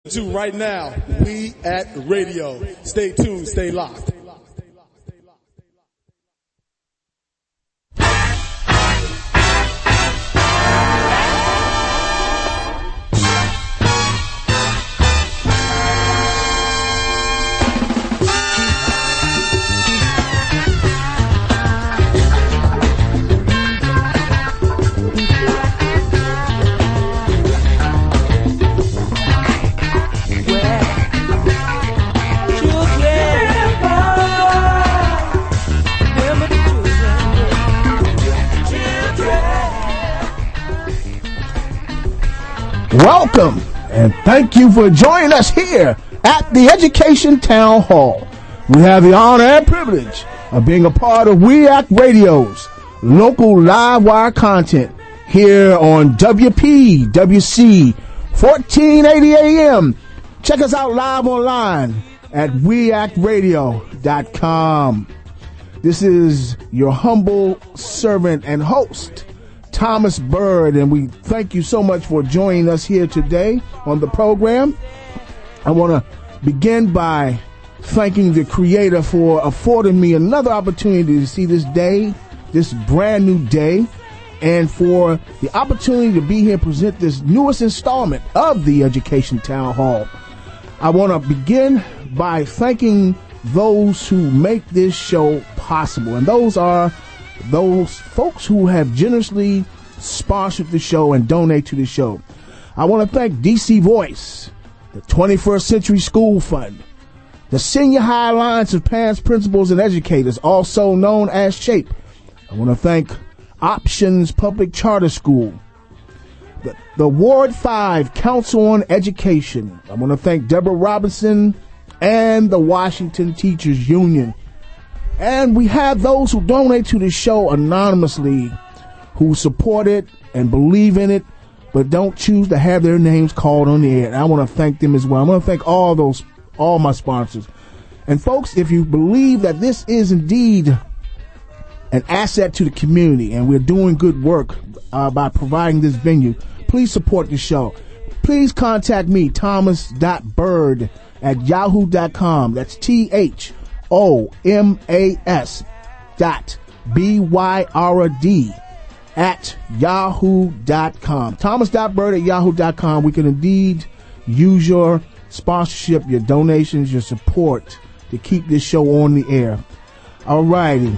To right now, We at Radio. Stay tuned, stay locked. Welcome and thank you for joining us here at the Education Town Hall. We have the honor and privilege of being a part of We Act Radio's local live wire content here on WPWC 1480 AM. Check us out live online at weactradio.com. This is your humble servant and host, Thomas Bird, and we thank you so much for joining us here today on the program. I want to begin by thanking the Creator for affording me another opportunity to see this day, this brand new day, and for the opportunity to be here and present this newest installment of the Education Town Hall. I want to begin by thanking those who make this show possible, and those are those folks who have generously sponsored the show and donate to the show. I want to thank DC Voice, the 21st Century School Fund, the Senior High Alliance of Parents, Principals, and Educators, also known as SHAPE. I want to thank Options Public Charter School, the Ward 5 Council on Education. I want to thank Deborah Robinson and the Washington Teachers Union. And we have those who donate to the show anonymously, who support it and believe in it, but don't choose to have their names called on the air. And I want to thank them as well. I want to thank all my sponsors. And folks, if you believe that this is indeed an asset to the community and we're doing good work by providing this venue, please support the show. Please contact me, thomas.bird at yahoo.com. That's THOMAS.BYRD at yahoo.com. Thomas.bird at yahoo.com. We can indeed use your sponsorship, your donations, your support to keep this show on the air. All righty.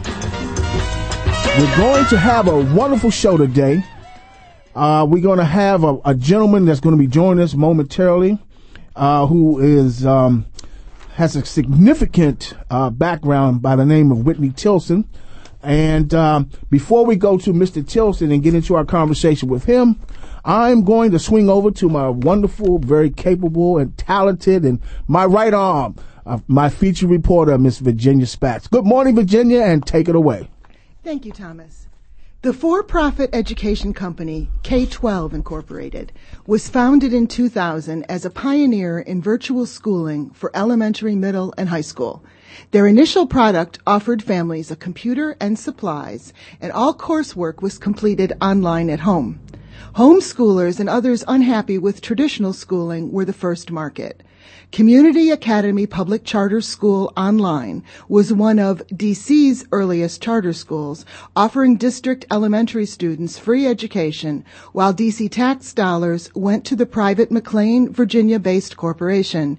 We're going to have a wonderful show today. We're going to have a gentleman that's going to be joining us momentarily, who is has a significant background by the name of Whitney Tilson. And before we go to Mr. Tilson and get into our conversation with him, I'm going to swing over to my wonderful, very capable and talented, and my right arm, my featured reporter, Miss Virginia Spatz. Good morning, Virginia, and take it away. Thank you, Thomas. The for-profit education company K-12 Incorporated was founded in 2000 as a pioneer in virtual schooling for elementary, middle, and high school. Their initial product offered families a computer and supplies, and all coursework was completed online at home. Homeschoolers and others unhappy with traditional schooling were the first market. Community Academy Public Charter School Online was one of D.C.'s earliest charter schools, offering district elementary students free education, while D.C. tax dollars went to the private McLean, Virginia-based corporation.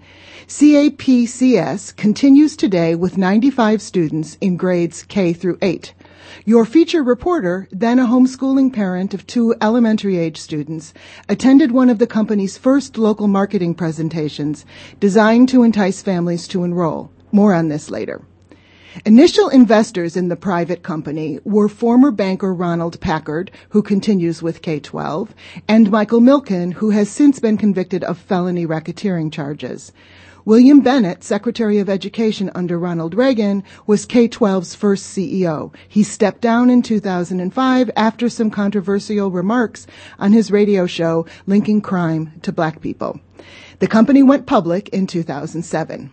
CAPCS continues today with 95 students in grades K through 8. Your feature reporter, then a homeschooling parent of 2 elementary-age students, attended one of the company's first local marketing presentations designed to entice families to enroll. More on this later. Initial investors in the private company were former banker Ronald Packard, who continues with K-12, and Michael Milken, who has since been convicted of felony racketeering charges. William Bennett, Secretary of Education under Ronald Reagan, was K-12's first CEO. He stepped down in 2005 after some controversial remarks on his radio show linking crime to black people. The company went public in 2007.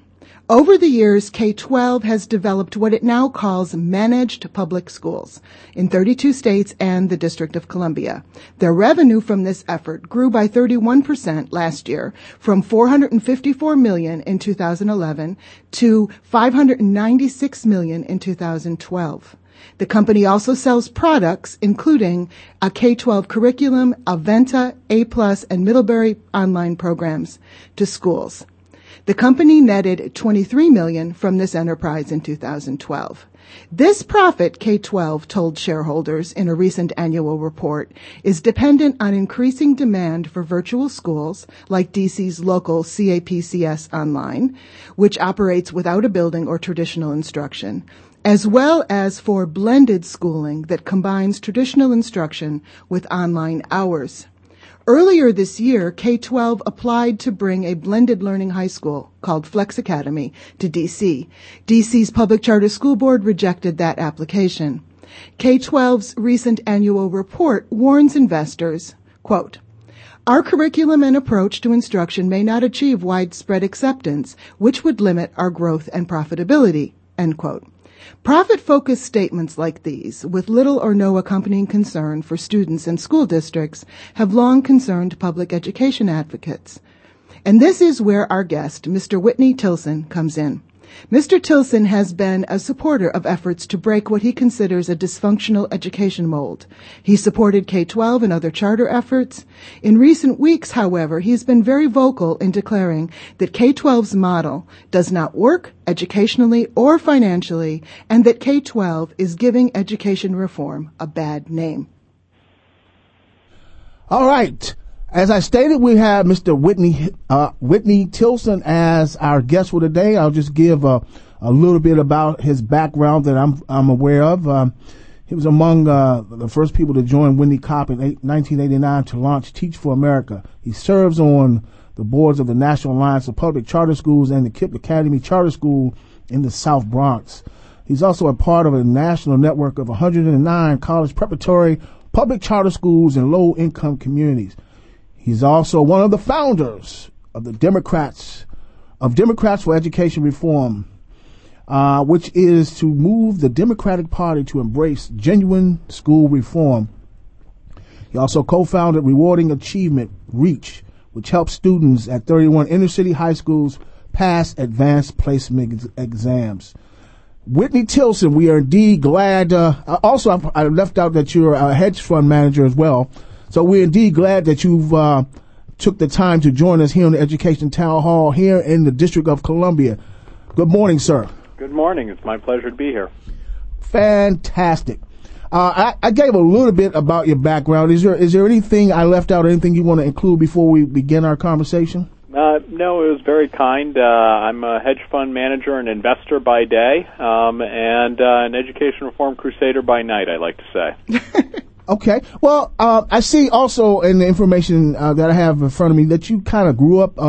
Over the years, K-12 has developed what it now calls managed public schools in 32 states and the District of Columbia. Their revenue from this effort grew by 31% last year, from $454 million in 2011 to $596 million in 2012. The company also sells products, including a K-12 curriculum, Aventa, A+, and Middlebury online programs to schools. The company netted $23 million from this enterprise in 2012. This profit, K-12 told shareholders in a recent annual report, is dependent on increasing demand for virtual schools like DC's local CAPCS Online, which operates without a building or traditional instruction, as well as for blended schooling that combines traditional instruction with online hours. Earlier this year, K-12 applied to bring a blended learning high school called Flex Academy to D.C. D.C.'s Public Charter School Board rejected that application. K-12's recent annual report warns investors, quote, "Our curriculum and approach to instruction may not achieve widespread acceptance, which would limit our growth and profitability," end quote. Profit-focused statements like these, with little or no accompanying concern for students and school districts, have long concerned public education advocates. And this is where our guest, Mr. Whitney Tilson, comes in. Mr. Tilson has been a supporter of efforts to break what he considers a dysfunctional education mold. He supported K-12 and other charter efforts. In recent weeks, however, he's been very vocal in declaring that K-12's model does not work educationally or financially, and that K-12 is giving education reform a bad name. All right. As I stated, we have Mr. Whitney Tilson as our guest for today. I'll just give a little bit about his background that I'm aware of. He was among the first people to join Wendy Kopp in 1989 to launch Teach for America. He serves on the boards of the National Alliance of Public Charter Schools and the KIPP Academy Charter School in the South Bronx. He's also a part of a national network of 109 college preparatory public charter schools in low-income communities. He's also one of the founders of the Democrats for Education Reform, which is to move the Democratic Party to embrace genuine school reform. He also co-founded Rewarding Achievement, REACH, which helps students at 31 inner-city high schools pass advanced placement exams. Whitney Tilson, we are indeed glad. Also, I left out that you're a hedge fund manager as well. So we're indeed glad that you've took the time to join us here on the Education Town Hall here in the District of Columbia. Good morning, sir. Good morning. It's my pleasure to be here. Fantastic. I gave a little bit about your background. Is there anything I left out, or anything you want to include before we begin our conversation? No, it was very kind. I'm a hedge fund manager and investor by day, and an education reform crusader by night, I like to say. Okay. Well, I see also in the information that I have in front of me that you kind of grew up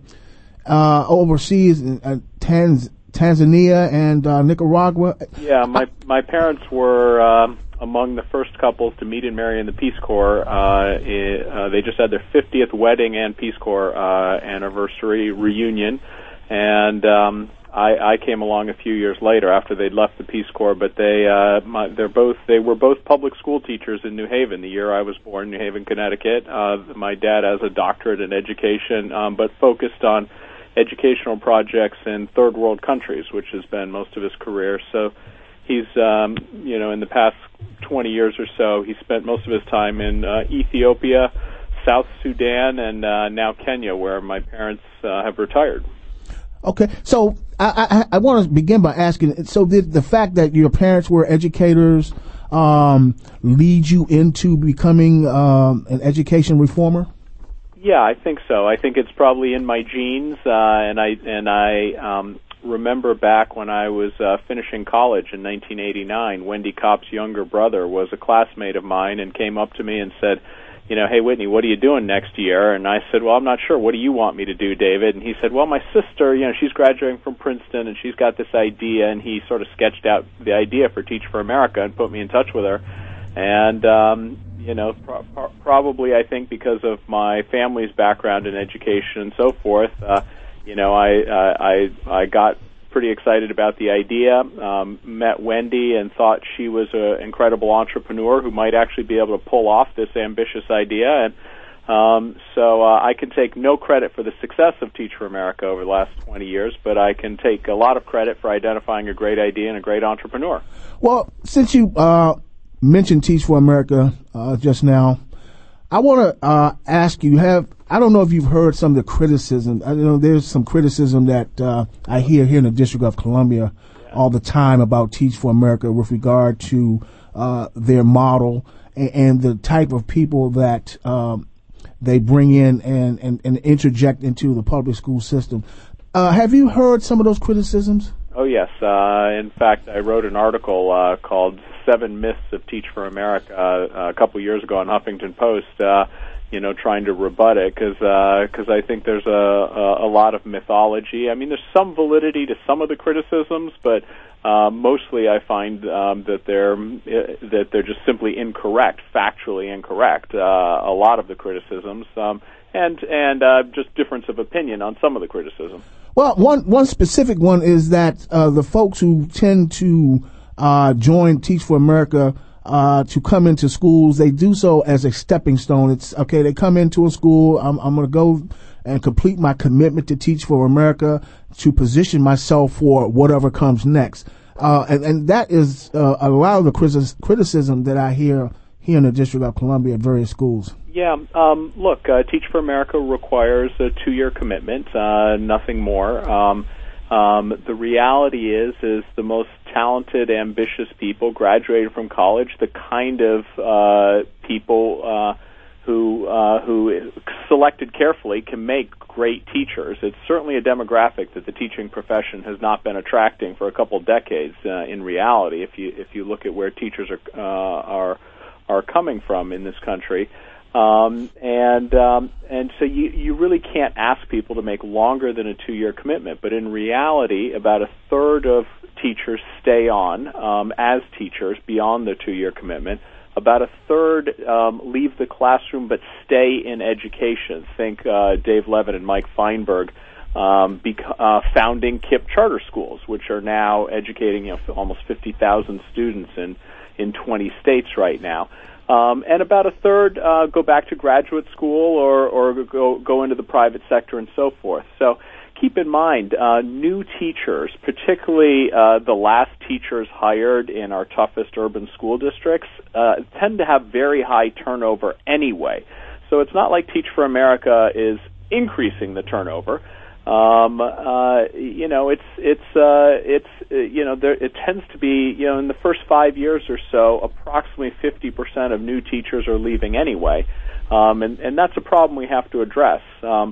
overseas in Tanzania and Nicaragua. Yeah, my parents were among the first couples to meet and marry in the Peace Corps. They just had their 50th wedding and Peace Corps anniversary reunion, and I came along a few years later after they'd left the Peace Corps, but they were both public school teachers in New Haven the year I was born, New Haven, Connecticut. My dad has a doctorate in education, but focused on educational projects in third world countries, which has been most of his career. So he's, in the past 20 years or so, he spent most of his time in Ethiopia, South Sudan, and now Kenya, where my parents have retired. Okay, so I want to begin by asking, so did the fact that your parents were educators lead you into becoming an education reformer? Yeah, I think so. I think it's probably in my genes, and I remember back when I was finishing college in 1989, Wendy Kopp's younger brother was a classmate of mine and came up to me and said, hey, Whitney, what are you doing next year? And I said, well, I'm not sure. What do you want me to do, David? And he said, well, my sister, she's graduating from Princeton, and she's got this idea, and he sort of sketched out the idea for Teach for America and put me in touch with her. And, probably I think because of my family's background in education and so forth, I got pretty excited about the idea. Met Wendy and thought she was an incredible entrepreneur who might actually be able to pull off this ambitious idea. And so I can take no credit for the success of Teach for America over the last 20 years, but I can take a lot of credit for identifying a great idea and a great entrepreneur. Well, since you mentioned Teach for America just now, I want to ask you, I don't know if you've heard some of the criticism. I know there's some criticism that I hear here in the District of Columbia all the time about Teach for America with regard to their model and the type of people that they bring in and interject into the public school system. Have you heard some of those criticisms? Oh, yes. In fact, I wrote an article called 7 Myths of Teach for America a couple years ago on Huffington Post, trying to rebut it because I think there's a lot of mythology. I mean, there's some validity to some of the criticisms, but mostly I find that they're just simply incorrect, factually incorrect. A lot of the criticisms, and just difference of opinion on some of the criticism. Well, one specific one is that the folks who tend to join Teach for America to come into schools, they do so as a stepping stone. It's okay. They come into a school. I'm going to go and complete my commitment to Teach for America to position myself for whatever comes next. And that is a lot of the criticism that I hear here in the District of Columbia at various schools. Yeah, look, Teach for America requires a 2-year commitment, nothing more. The reality is the most talented, ambitious people graduated from college, the kind of people who selected carefully can make great teachers. It's certainly a demographic that the teaching profession has not been attracting for a couple decades. In reality, if you look at where teachers are coming from in this country. And so you really can't ask people to make longer than a 2-year commitment. But in reality, about a third of teachers stay on as teachers beyond the 2-year commitment. About a third leave the classroom but stay in education. Think Dave Levitt and Mike Feinberg founding KIPP charter schools, which are now educating almost 50,000 students in 20 states right now. And about a third go back to graduate school or go into the private sector and so forth. So keep in mind, new teachers, particularly the last teachers hired in our toughest urban school districts, tend to have very high turnover anyway. So it's not like Teach for America is increasing the turnover. It tends to be, in the first 5 years or so, approximately 50% of new teachers are leaving anyway, and that's a problem we have to address.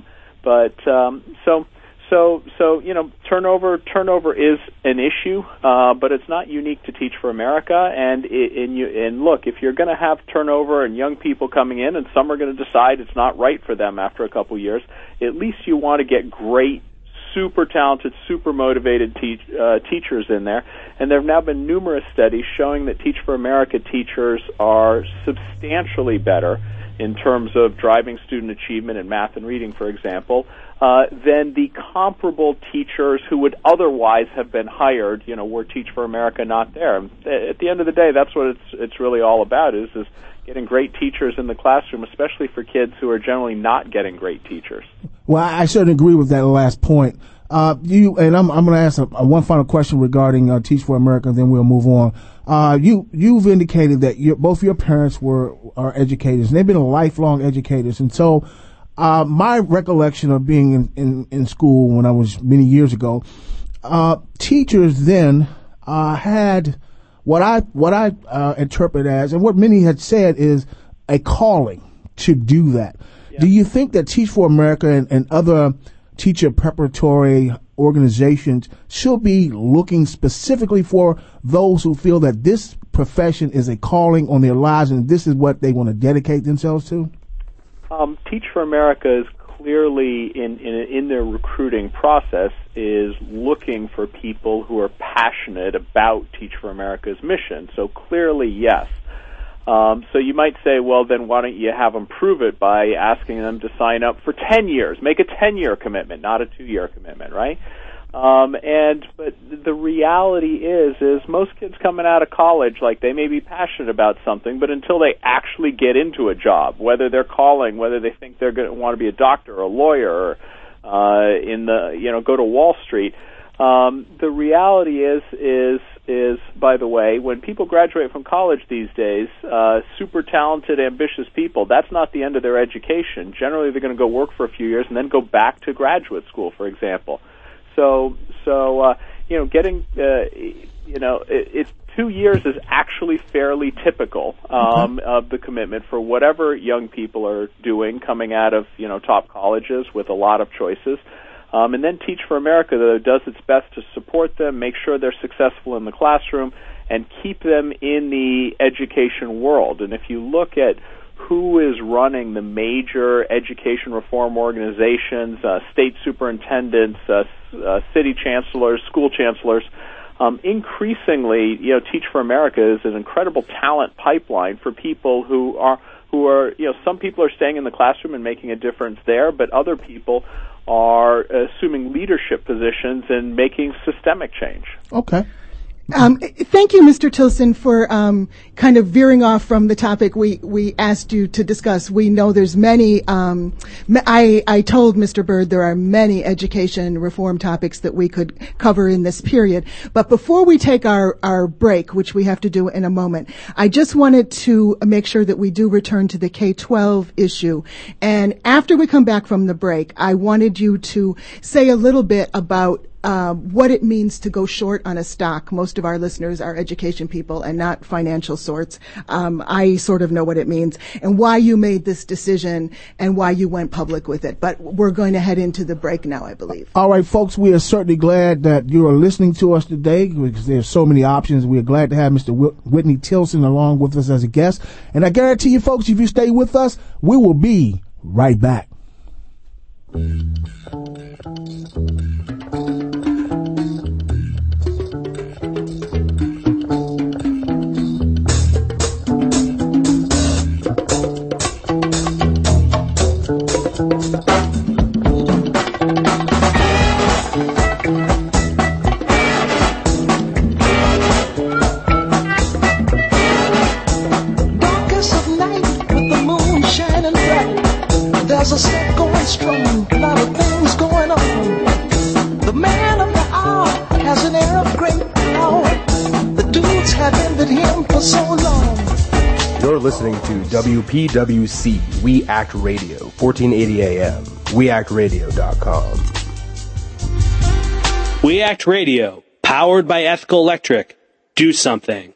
Turnover is an issue, but it's not unique to Teach for America. And look, if you're going to have turnover and young people coming in, and some are going to decide it's not right for them after a couple years, at least you want to get great, super talented, super motivated teachers in there. And there have now been numerous studies showing that Teach for America teachers are substantially better in terms of driving student achievement in math and reading, for example, than the comparable teachers who would otherwise have been hired, were Teach for America not there. At the end of the day, that's what it's really all about, is getting great teachers in the classroom, especially for kids who are generally not getting great teachers. Well, I certainly agree with that last point. I'm going to ask one final question regarding Teach for America, and then we'll move on. You've indicated that both your parents are educators, and they've been lifelong educators, and so my recollection of being in school when I was many years ago, teachers then had what I interpret as, and what many had said is a calling to do that. Yeah. Do you think that Teach for America and other teacher preparatory organizations should be looking specifically for those who feel that this profession is a calling on their lives and this is what they want to dedicate themselves to? Teach for America is clearly in their recruiting process is looking for people who are passionate about Teach for America's mission. So clearly, yes. So you might say, well, then why don't you have them prove it by asking them to sign up for 10 years? Make a 10-year commitment, not a 2-year commitment, right? But the reality is most kids coming out of college, like, they may be passionate about something, but until they actually get into a job, whether they're calling, whether they think they're going to want to be a doctor or a lawyer, or go to Wall Street, the reality is by the way, when people graduate from college these days, super talented, ambitious people, that's not the end of their education. Generally, they're going to go work for a few years and then go back to graduate school, for example. So getting, it's 2 years is actually fairly typical of the commitment for whatever young people are doing coming out of, top colleges with a lot of choices. And then Teach for America, though, does its best to support them, make sure they're successful in the classroom, and keep them in the education world. And if you look at who is running the major education reform organizations, state superintendents, city chancellors, school chancellors, increasingly, Teach for America is an incredible talent pipeline for people who are, some people are staying in the classroom and making a difference there, but other people are assuming leadership positions and making systemic change. Okay. Thank you, Mr. Tilson, for kind of veering off from the topic we asked you to discuss. We know there's many. I told Mr. Byrd there are many education reform topics that we could cover in this period. But before we take our break, which we have to do in a moment, I just wanted to make sure that we do return to the K-12 issue. And after we come back from the break, I wanted you to say a little bit about what it means to go short on a stock. Most of our listeners are education people and not financial sorts. I sort of know what it means and why you made this decision and why you went public with it. But we're going to head into the break now, I believe. All right, folks, we are certainly glad that you are listening to us today because there's so many options. We are glad to have Mr. Whitney Tilson along with us as a guest. And I guarantee you, folks, if you stay with us, we will be right back. There's a set going strong, a lot of things going on. The man of the hour has an air of great power. The dudes have envied him for so long. You're listening to WPWC, We Act Radio, 1480 AM, weactradio.com. We Act Radio, powered by Ethical Electric. Do something.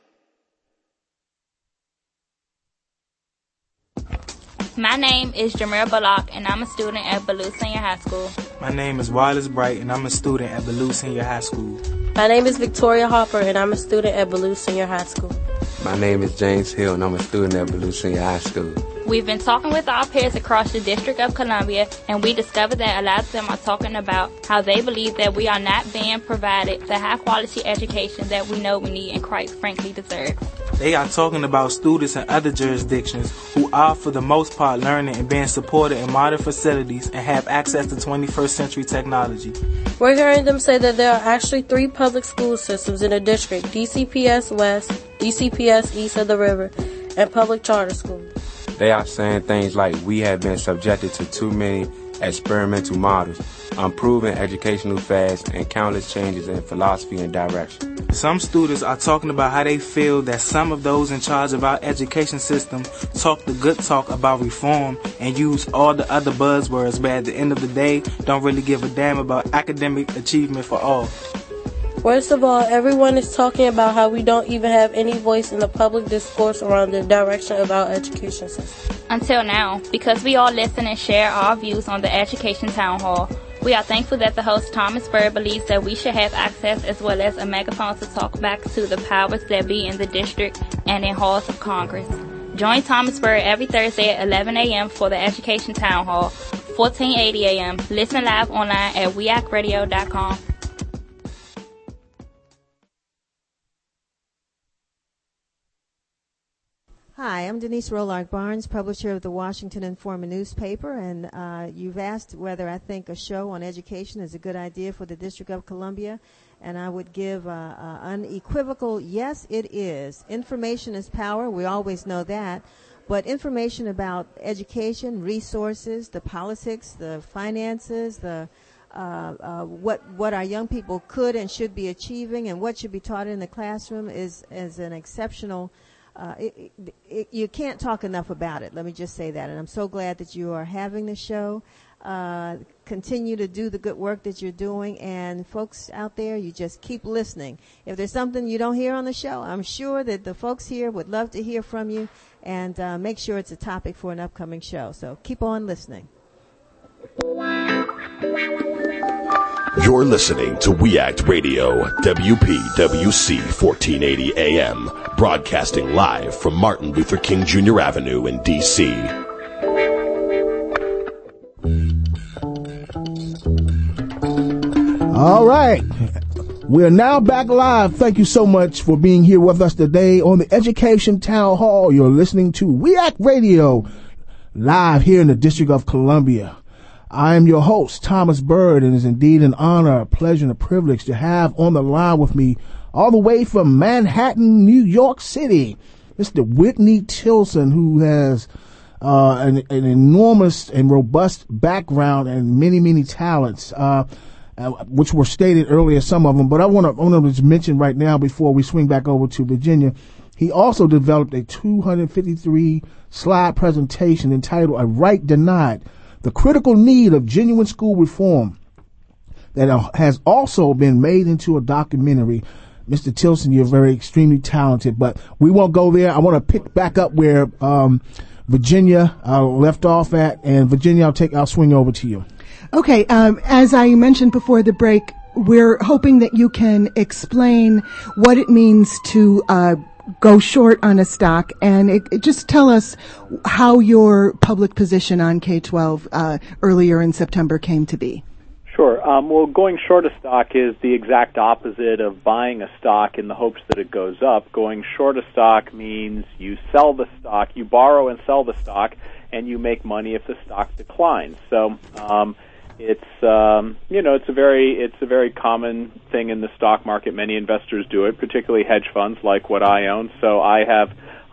My name is Jameer Bullock, and I'm a student at Ballou Senior High School. My name is Wallace Bright, and I'm a student at Ballou Senior High School. My name is Victoria Hopper, and I'm a student at Ballou Senior High School. My name is James Hill, and I'm a student at Ballou Senior High School. We've been talking with our peers across the District of Columbia, and we discovered that a lot of them are talking about how they believe that we are not being provided the high-quality education that we know we need and quite frankly deserve. They are talking about students in other jurisdictions who are, for the most part, learning and being supported in modern facilities and have access to 21st century technology. We're hearing them say that there are actually 3 public school systems in the district: DCPS West, DCPS East of the River, and public charter schools. They are saying things like we have been subjected to too many experimental models, unproven educational fads, and countless changes in philosophy and direction. Some students are talking about how they feel that some of those in charge of our education system talk the good talk about reform and use all the other buzzwords, but at the end of the day, don't really give a damn about academic achievement for all. Worst of all, everyone is talking about how we don't even have any voice in the public discourse around the direction of our education system. Until now, because we all listen and share our views on the Education Town Hall, we are thankful that the host Thomas Byrd believes that we should have access as well as a megaphone to talk back to the powers that be in the district and in halls of Congress. Join Thomas Byrd every Thursday at 11 a.m. for the Education Town Hall, 1480 a.m. Listen live online at weactradio.com. Hi, I'm Denise Rolark Barnes, publisher of the Washington Informer newspaper, and you've asked whether I think a show on education is a good idea for the District of Columbia, and I would give an unequivocal yes, it is. Information is power. We always know that. But information about education, resources, the politics, the finances, the what our young people could and should be achieving, and what should be taught in the classroom is an exceptional. You can't talk enough about it. Let me just say that. And I'm so glad that you are having the show. Continue to do the good work that you're doing. And folks out there, you just keep listening. If there's something you don't hear on the show, I'm sure that the folks here would love to hear from you, and make sure it's a topic for an upcoming show. So keep on listening. You're listening to We Act Radio, WPWC 1480 AM, broadcasting live from Martin Luther King Jr. Avenue in D.C. All right. We're now back live. Thank you so much for being here with us today on the Education Town Hall. You're listening to We Act Radio, live here in the District of Columbia. I am your host, Thomas Bird, and it is indeed an honor, a pleasure, and a privilege to have on the line with me, all the way from Manhattan, New York City, Mr. Whitney Tilson, who has an enormous and robust background and many, many talents, which were stated earlier, some of them. But I want to just mention right now, before we swing back over to Virginia, he also developed a 253-slide presentation entitled A Right Denied, the Critical Need of Genuine School Reform, that has also been made into a documentary. Mr. Tilson, you're very extremely talented, but we won't go there. I want to pick back up where Virginia left off at, and Virginia, I'll swing over to you. Okay, as I mentioned before the break, we're hoping that you can explain what it means to go short on a stock, and just tell us how your public position on K-12 earlier in September came to be. Sure. Well, going short a stock is the exact opposite of buying a stock in the hopes that it goes up. Going short a stock means you sell the stock, you borrow and sell the stock, and you make money if the stock declines. So it's a very common thing in the stock market. Many investors do it, particularly hedge funds like what I own. So I have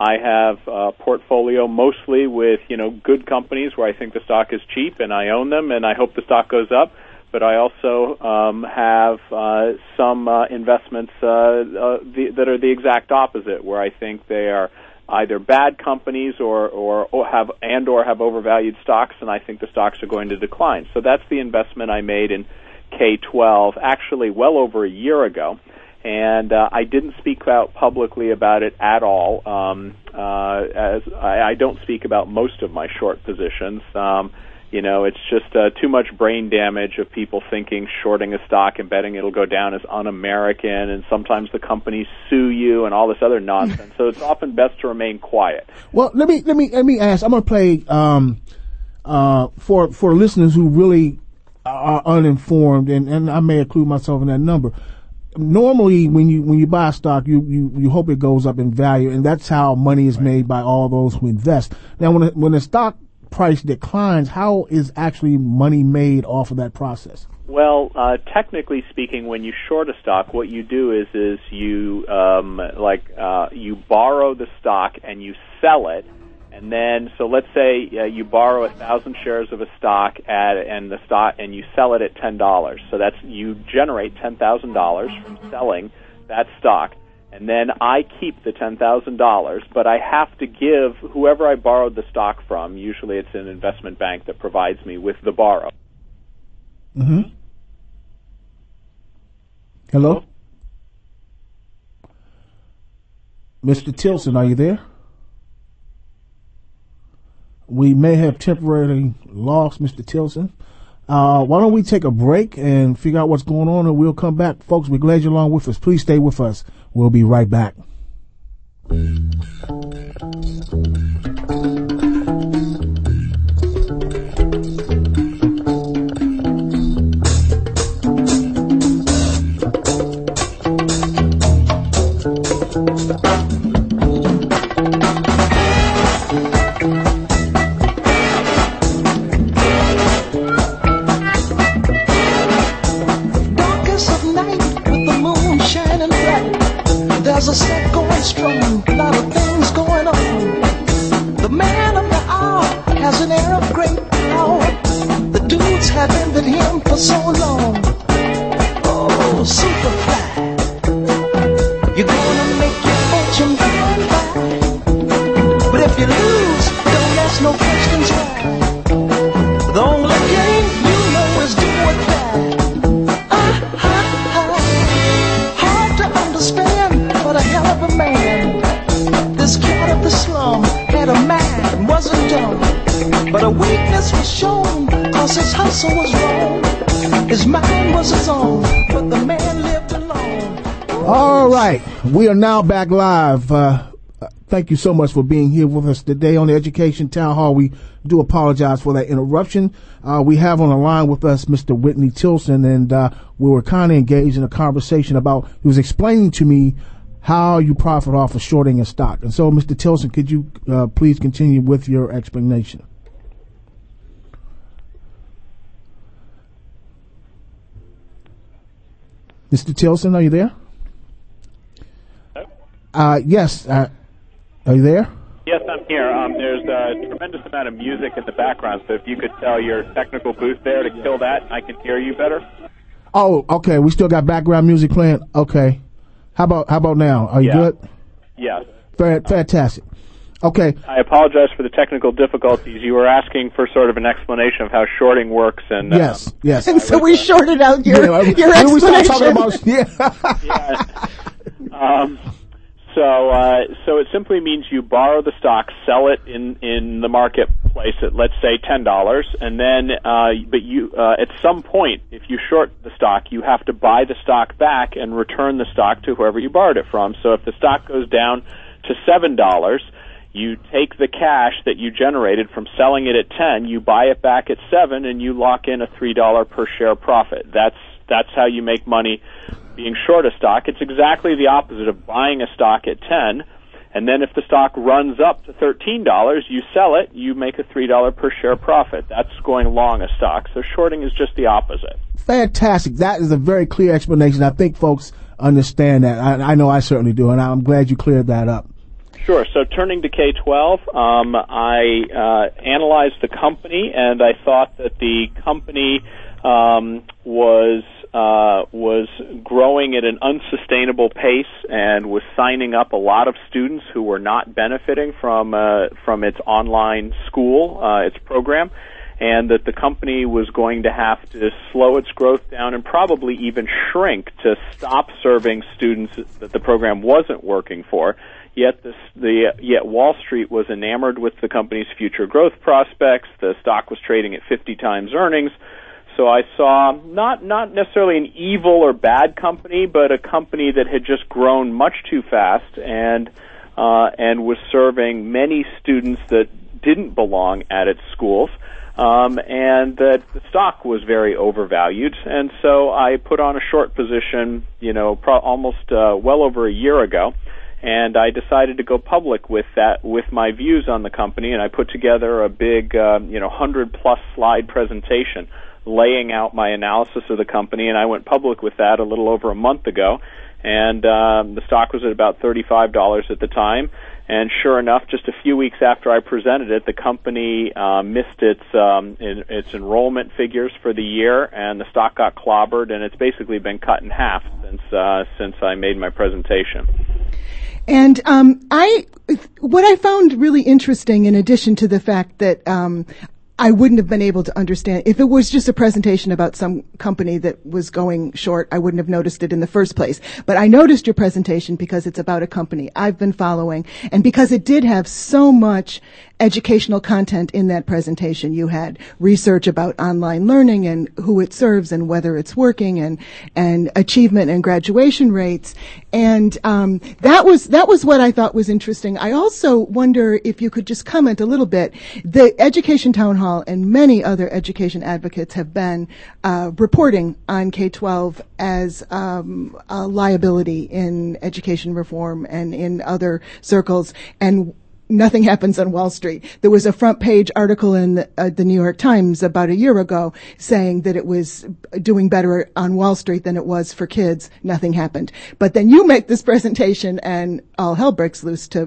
a portfolio mostly with good companies where I think the stock is cheap and I own them and I hope the stock goes up. But I also have some investments that are the exact opposite, where I think they are either bad companies or have overvalued stocks, and I think the stocks are going to decline. So that's the investment I made in K-12, actually well over a year ago, and I didn't speak out publicly about it at all, as I don't speak about most of my short positions. It's just too much brain damage of people thinking shorting a stock and betting it'll go down is un-American, and sometimes the companies sue you and all this other nonsense. So it's often best to remain quiet. Well, let me ask. I'm going to play for listeners who really are uninformed, and I may include myself in that number. Normally, when you buy a stock, you hope it goes up in value, and that's how money is made by all those who invest. Now, when the stock price declines, how is actually money made off of that process? Well, technically speaking, when you short a stock, what you do is you you borrow the stock and you sell it, and then so let's say you borrow 1,000 shares of a stock and you sell it at $10. So you generate $10,000 from selling that stock. And then I keep the $10,000, but I have to give whoever I borrowed the stock from, usually it's an investment bank that provides me with the borrow. Mm-hmm. Hello? Mr. Tilson, are you there? We may have temporarily lost Mr. Tilson. Why don't we take a break and figure out what's going on, and we'll come back. Folks, we're glad you're along with us. Please stay with us. We'll be right back. a set going strong, a lot of things going on. The man of the hour has an air of great power. The dudes have envied him for so long. Oh, Superfly, you're gonna make your fortune by and by. But if you lose, don't ask no questions why. The only game you know is do or die. Hard to understand, but a hell of a man. This cat of the slum had a mind, wasn't dumb. But a weakness was shown, cause his hustle was wrong. His mind was his own, but the man lived alone. All right, we are now back live. Thank you so much for being here with us today on the Education Town Hall. We do apologize for that interruption. We have on the line with us Mr. Whitney Tilson, and we were kind of engaged in a conversation about, he was explaining to me how you profit off of shorting a stock. And so, Mr. Tilson, could you please continue with your explanation? Mr. Tilson, are you there? Yes. Are you there? Yes, I'm here. There's a tremendous amount of music in the background, so if you could tell your technical booth there to kill that, I can hear you better. Oh, okay. We still got background music playing. Okay. How about now? Are you good? Yes. Fantastic. Okay. I apologize for the technical difficulties. You were asking for sort of an explanation of how shorting works, and yes. And so we shorted out your explanation. We started talking about So it simply means you borrow the stock, sell it in the marketplace at, let's say, $10, and then but you at some point, if you short the stock, you have to buy the stock back and return the stock to whoever you borrowed it from. So if the stock goes down to $7, you take the cash that you generated from selling it at 10, you buy it back at 7, and you lock in a $3 per share profit. That's how you make money being short a stock. It's exactly the opposite of buying a stock at 10, and then if the stock runs up to $13, you sell it, you make a $3 per share profit. That's going long a stock. So shorting is just the opposite. Fantastic. That is a very clear explanation. I think folks understand that. I know I certainly do, and I'm glad you cleared that up. Sure. So turning to K-12, I analyzed the company, and I thought that the company was growing at an unsustainable pace and was signing up a lot of students who were not benefiting from its online school, its program, and that the company was going to have to slow its growth down and probably even shrink to stop serving students that the program wasn't working for. Yet Wall Street was enamored with the company's future growth prospects. The stock was trading at 50 times earnings. So I saw not necessarily an evil or bad company, but a company that had just grown much too fast and was serving many students that didn't belong at its schools, and that the stock was very overvalued. And so I put on a short position, almost well over a year ago. And I decided to go public with my views on the company, and I put together a big, 100-plus slide presentation laying out my analysis of the company, and I went public with that a little over a month ago, and the stock was at about $35 at the time, and sure enough, just a few weeks after I presented it, the company missed its enrollment figures for the year, and the stock got clobbered, and it's basically been cut in half since I made my presentation. And what I found really interesting, in addition to the fact that I wouldn't have been able to understand if it was just a presentation about some company that was going short. I wouldn't have noticed it in the first place. But I noticed your presentation because it's about a company I've been following, and because it did have so much educational content in that presentation. You had research about online learning and who it serves and whether it's working, and achievement and graduation rates. And that was what I thought was interesting. I also wonder if you could just comment a little bit. The Education Town Hall and many other education advocates have been reporting on K-12 as a liability in education reform and in other circles. And nothing happens on Wall Street. There was a front page article in the New York Times about a year ago saying that it was doing better on Wall Street than it was for kids. Nothing happened. But then you make this presentation and all hell breaks loose to,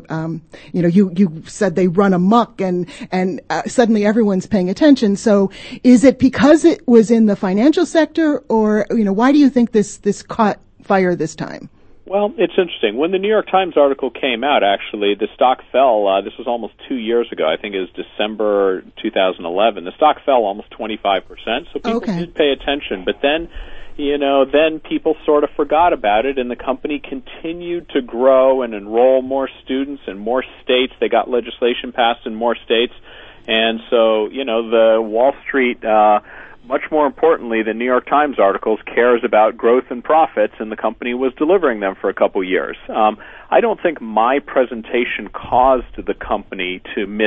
you said they run amok and suddenly everyone's paying attention. So is it because it was in the financial sector, or, why do you think this caught fire this time? Well, it's interesting. When the New York Times article came out, actually, the stock fell. This was almost 2 years ago. I think it was December 2011. The stock fell almost 25%, so people did pay attention. But then, then people sort of forgot about it, and the company continued to grow and enroll more students in more states. They got legislation passed in more states. And so, the Wall Street, much more importantly, the New York Times articles cares about growth and profits, and the company was delivering them for a couple years. I don't think my presentation caused the company to miss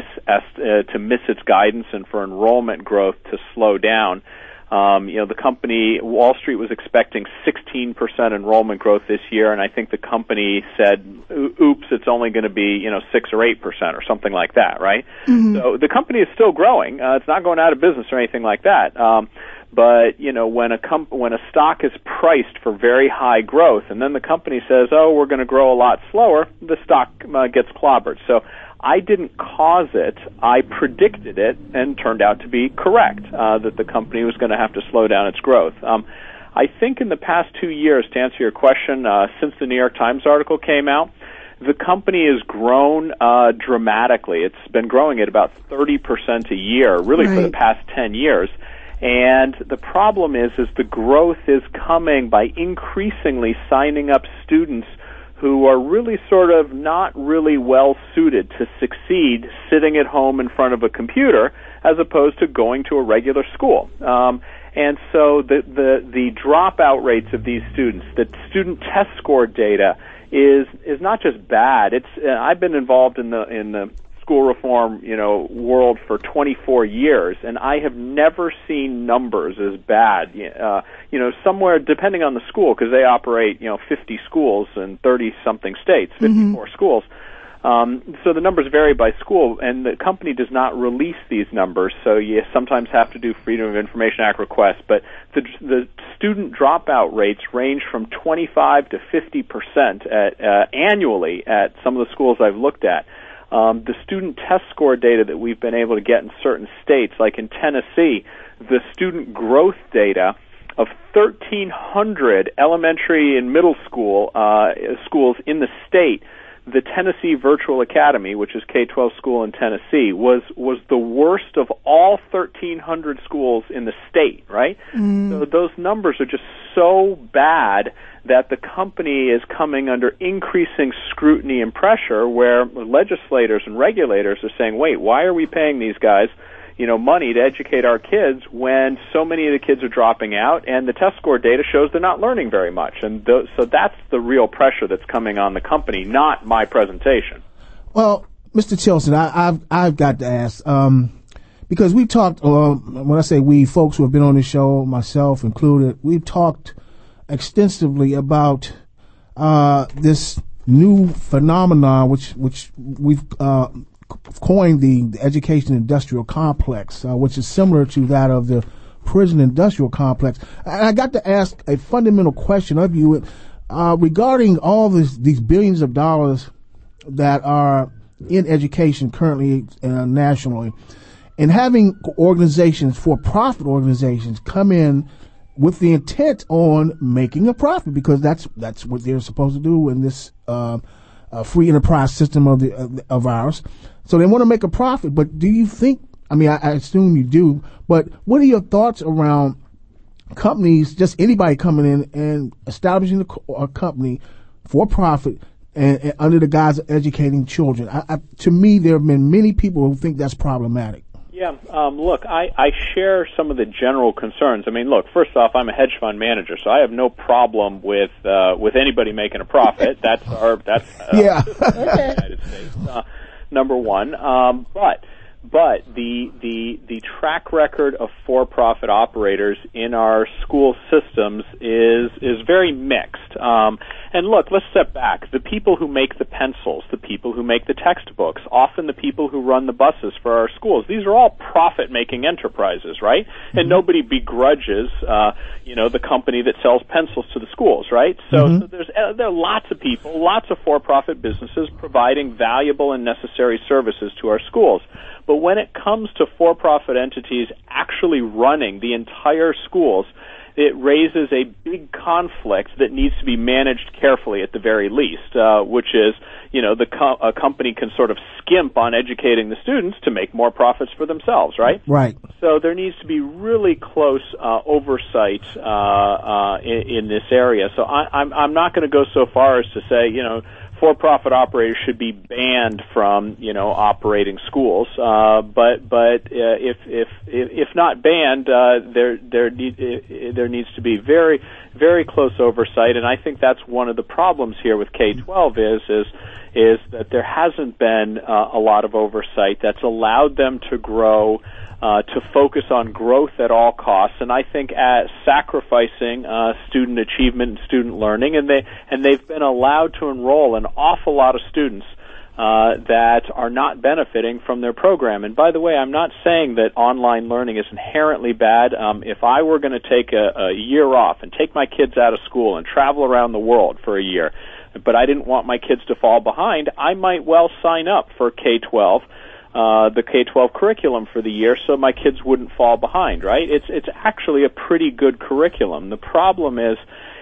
its guidance and for enrollment growth to slow down. The company, Wall Street was expecting 16% enrollment growth this year, and I think the company said, oops, it's only going to be, 6 or 8% or something like that, right? Mm-hmm. So the company is still growing. It's not going out of business or anything like that. But, when a stock is priced for very high growth and then the company says, oh, we're going to grow a lot slower, the stock gets clobbered. So I didn't cause it. I predicted it and turned out to be correct, that the company was going to have to slow down its growth. I think in the past 2 years, to answer your question, since the New York Times article came out, the company has grown dramatically. It's been growing at about 30% a year, really for the past 10 years. And the problem is the growth is coming by increasingly signing up students who are really sort of not really well suited to succeed sitting at home in front of a computer as opposed to going to a regular school. And so the dropout rates of these students, the student test score data is not just bad. I've been involved in the school reform, world for 24 years, and I have never seen numbers as bad. Somewhere, depending on the school, because they operate, 50 schools in 30-something states, 54 schools. So the numbers vary by school, and the company does not release these numbers, so you sometimes have to do Freedom of Information Act requests. But the student dropout rates range from 25 to 50% annually at some of the schools I've looked at. The student test score data that we've been able to get in certain states, like in Tennessee, the student growth data of 1,300 elementary and middle school schools in the state, the Tennessee Virtual Academy, which is K-12 school in Tennessee, was the worst of all 1,300 schools in the state, right? So those numbers are just so bad that the company is coming under increasing scrutiny and pressure, where legislators and regulators are saying, wait, why are we paying these guys, money to educate our kids when so many of the kids are dropping out and the test score data shows they're not learning very much? And so that's the real pressure that's coming on the company, not my presentation. Well, Mr. Chilson, I've got to ask, because we talked, when I say we, folks who have been on this show, myself included, we've talked extensively about this new phenomenon, which we've coined the education industrial complex, which is similar to that of the prison industrial complex. And I got to ask a fundamental question of you regarding all these billions of dollars that are in education currently nationally, and having organizations, for-profit organizations, come in with the intent on making a profit, because that's what they're supposed to do in this free enterprise system of ours. So they want to make a profit. But do you think? I mean, I assume you do. But what are your thoughts around companies, just anybody coming in and establishing a company for profit and under the guise of educating children? To me, there have been many people who think that's problematic. Yeah, look, I share some of the general concerns. I mean, look, first off, I'm a hedge fund manager, so I have no problem with anybody making a profit. That's the United States, number one. But the track record of for-profit operators in our school systems is very mixed. And And look, let's step back. The people who make the pencils, the people who make the textbooks, often the people who run the buses for our schools, these are all profit-making enterprises, right? Mm-hmm. And nobody begrudges, the company that sells pencils to the schools, right? So, so there are lots of people, lots of for-profit businesses providing valuable and necessary services to our schools. But when it comes to for-profit entities actually running the entire schools, it raises a big conflict that needs to be managed carefully at the very least, which is, a company can sort of skimp on educating the students to make more profits for themselves, right? Right. So there needs to be really close oversight in this area. So I'm not going to go so far as to say, for-profit operators should be banned from, operating schools. But if not banned, there needs to be very, very close oversight. And I think that's one of the problems here with K-12 is that there hasn't been a lot of oversight that's allowed them to grow, to focus on growth at all costs, and I think sacrificing student achievement and student learning, and they've been allowed to enroll an awful lot of students that are not benefiting from their program. And by the way, I'm not saying that online learning is inherently bad. If I were going to take a year off and take my kids out of school and travel around the world for a year, but I didn't want my kids to fall behind, I might well sign up for K-12. The K-12 curriculum for the year, so my kids wouldn't fall behind, right? It's actually a pretty good curriculum. The problem is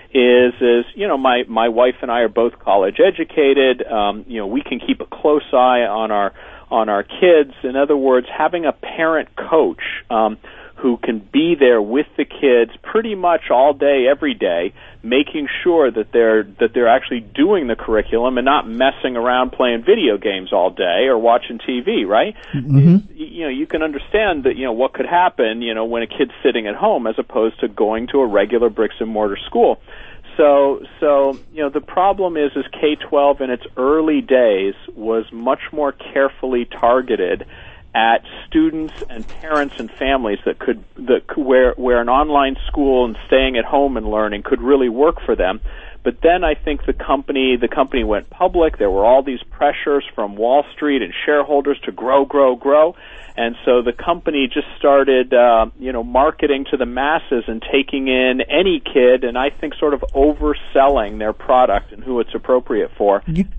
my wife and I are both college educated. We can keep a close eye on our kids. In other words, having a parent coach who can be there with the kids pretty much all day, every day, making sure that they're actually doing the curriculum and not messing around playing video games all day or watching TV, right? Mm-hmm. You can understand that, what could happen, when a kid's sitting at home as opposed to going to a regular bricks and mortar school. So the problem is K-12 in its early days was much more carefully targeted at students and parents and families where an online school and staying at home and learning could really work for them. But then I think the company went public. There were all these pressures from Wall Street and shareholders to grow. And so the company just started, marketing to the masses and taking in any kid, and I think sort of overselling their product and who it's appropriate for.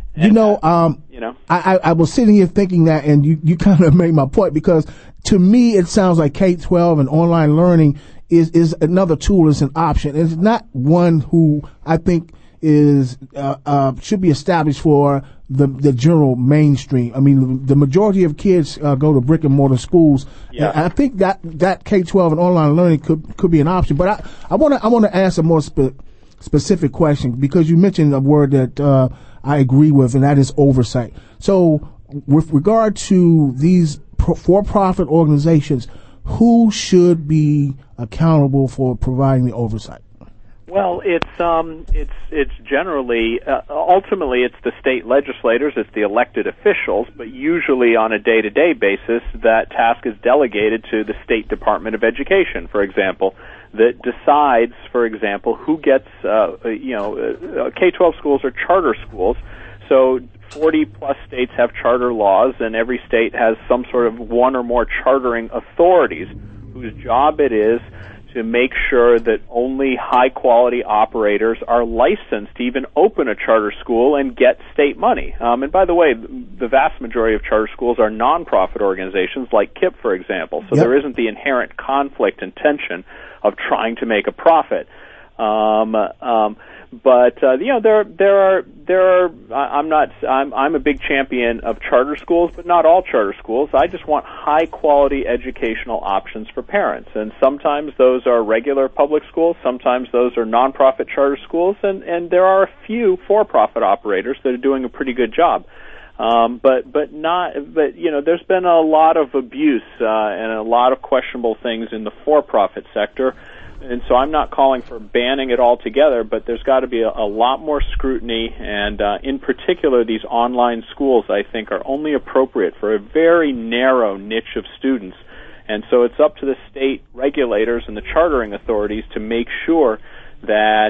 I was sitting here thinking that, and you kind of made my point, because to me it sounds like K-12 and online learning is another tool, is an option. It's not one who I think should be established for the general mainstream. I mean, the majority of kids go to brick and mortar schools. Yeah. And I think that K-12 and online learning could be an option. But I want to ask a more specific question, because you mentioned a word that I agree with, and that is oversight. So with regard to these for-profit organizations, who should be accountable for providing the oversight? Well, it's generally, ultimately it's the state legislators, it's the elected officials, but usually on a day-to-day basis that task is delegated to the State Department of Education, for example, that decides, for example, who gets, K-12 schools are charter schools, so 40-plus states have charter laws, and every state has some sort of one or more chartering authorities whose job it is to make sure that only high-quality operators are licensed to even open a charter school and get state money. And by the way, the vast majority of charter schools are nonprofit organizations like KIPP, for example, so there isn't the inherent conflict and tension of trying to make a profit. But I'm a big champion of charter schools, but not all charter schools. I just want high quality educational options for parents, and sometimes those are regular public schools, sometimes those are nonprofit charter schools, and there are a few for-profit operators that are doing a pretty good job. But there's been a lot of abuse and a lot of questionable things in the for-profit sector. And so I'm not calling for banning it altogether, but there's got to be a lot more scrutiny, and in particular these online schools, I think, are only appropriate for a very narrow niche of students. And so it's up to the state regulators and the chartering authorities to make sure that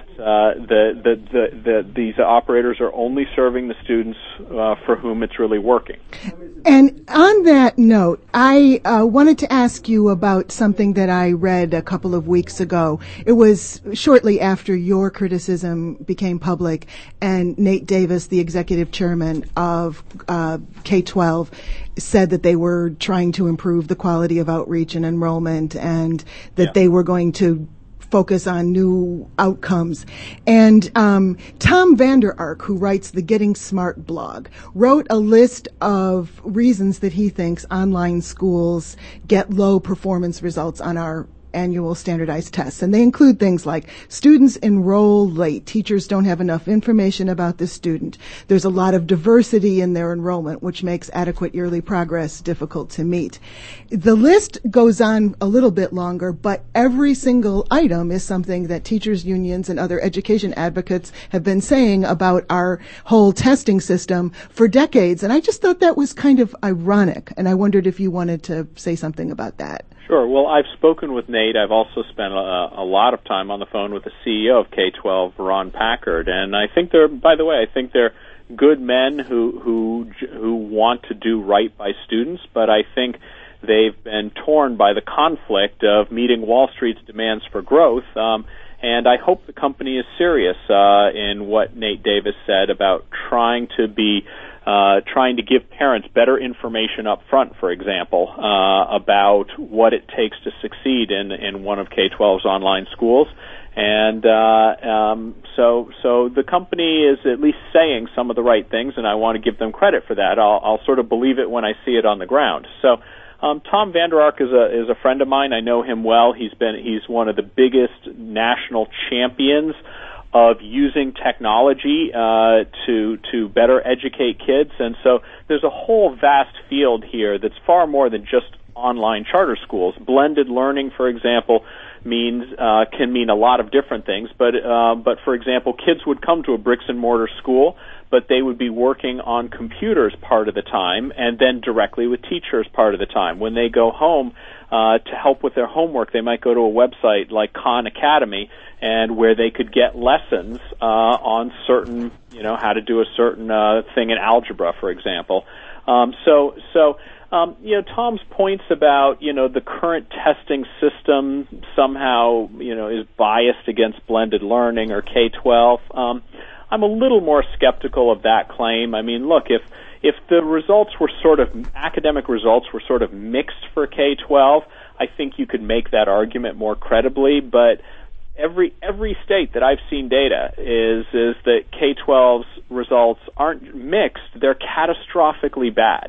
these operators are only serving the students for whom it's really working. And on that note, I wanted to ask you about something that I read a couple of weeks ago. It was shortly after your criticism became public, and Nate Davis, the executive chairman of K-12, said that they were trying to improve the quality of outreach and enrollment, and that they were going to focus on new outcomes. And Tom Vander Ark, who writes the Getting Smart blog, wrote a list of reasons that he thinks online schools get low performance results on our annual standardized tests. And they include things like students enroll late, teachers don't have enough information about the student, there's a lot of diversity in their enrollment, which makes adequate yearly progress difficult to meet. The list goes on a little bit longer, but every single item is something that teachers' unions and other education advocates have been saying about our whole testing system for decades. And I just thought that was kind of ironic, and I wondered if you wanted to say something about that. Sure. Well, I've spoken with Nate. I've also spent a lot of time on the phone with the CEO of K-12, Ron Packard, and I think they're good men who want to do right by students, but I think they've been torn by the conflict of meeting Wall Street's demands for growth. And I hope the company is serious in what Nate Davis said about trying to give parents better information up front, for example, about what it takes to succeed in one of K-12's online schools. And so the company is at least saying some of the right things, and I want to give them credit for that. I'll sort of believe it when I see it on the ground. So Tom Vander Ark is a friend of mine. I know him well. He's one of the biggest national champions of using technology to better educate kids, and so there's a whole vast field here that's far more than just online charter schools. Blended learning, for example, can mean a lot of different things. But for example, kids would come to a bricks and mortar school, but they would be working on computers part of the time, and then directly with teachers part of the time. When they go home to help with their homework, they might go to a website like Khan Academy, and where they could get lessons on certain, how to do a certain thing in algebra, for example. Tom's points about, the current testing system somehow, is biased against blended learning or K-12. I'm a little more skeptical of that claim. I mean, look, if the results were academic results were sort of mixed for K-12, I think you could make that argument more credibly, but every state that I've seen data is that K-12's results aren't mixed, they're catastrophically bad.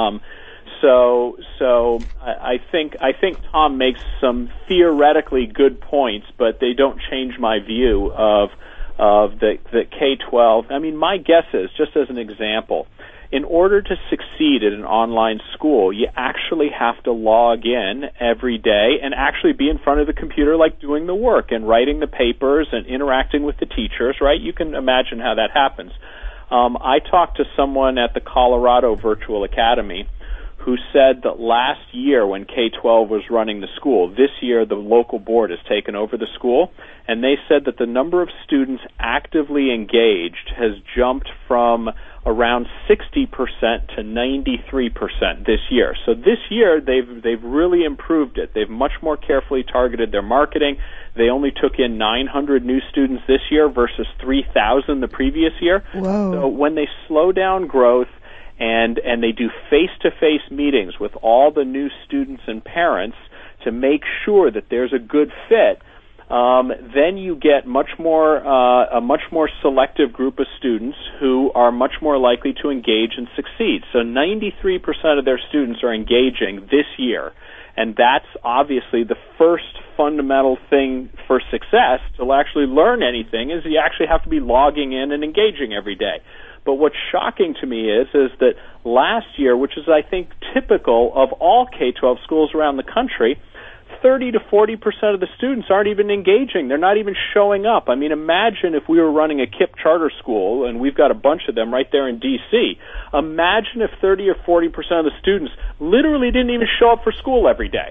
So I think Tom makes some theoretically good points, but they don't change my view of the K-12. I mean, my guess is, just as an example, in order to succeed at an online school, you actually have to log in every day and actually be in front of the computer, like doing the work and writing the papers and interacting with the teachers, right? You can imagine how that happens. I talked to someone at the Colorado Virtual Academy who said that last year when K-12 was running the school, this year the local board has taken over the school, and they said that the number of students actively engaged has jumped from around 60% to 93% this year. So this year they've really improved it. They've much more carefully targeted their marketing. They only took in 900 new students this year versus 3,000 the previous year. Whoa. So when they slow down growth and they do face-to-face meetings with all the new students and parents to make sure that there's a good fit, then you get a much more selective group of students who are much more likely to engage and succeed. So 93% of their students are engaging this year, and that's obviously the first fundamental thing for success. To actually learn anything is you actually have to be logging in and engaging every day. But what's shocking to me is that last year, which is, I think, typical of all K-12 schools around the country, 30 to 40% of the students aren't even engaging. They're not even showing up. I mean, imagine if we were running a KIPP charter school, and we've got a bunch of them right there in D.C. Imagine if 30 or 40% of the students literally didn't even show up for school every day.